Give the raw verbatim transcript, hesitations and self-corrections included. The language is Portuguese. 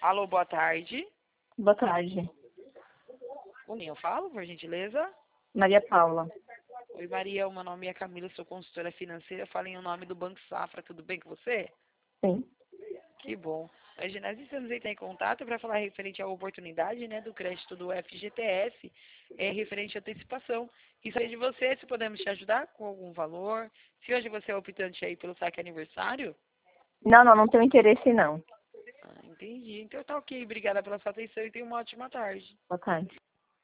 Alô, boa tarde. Boa tarde. Com quem eu falo, por gentileza? Maria Paula. Oi, Maria. O meu nome é Camila, sou consultora financeira. Falo em nome do Banco Safra. Tudo bem com você? Sim. Que bom. Hoje nós estamos entrar em contato para falar referente à oportunidade, né, do crédito do F G T S, é, referente à antecipação. E saber de você se podemos te ajudar com algum valor. Se hoje você é optante aí pelo saque aniversário. Não, não, não tenho interesse não. Ah, entendi. Então tá ok. Obrigada pela sua atenção e tenha uma ótima tarde. Boa tarde.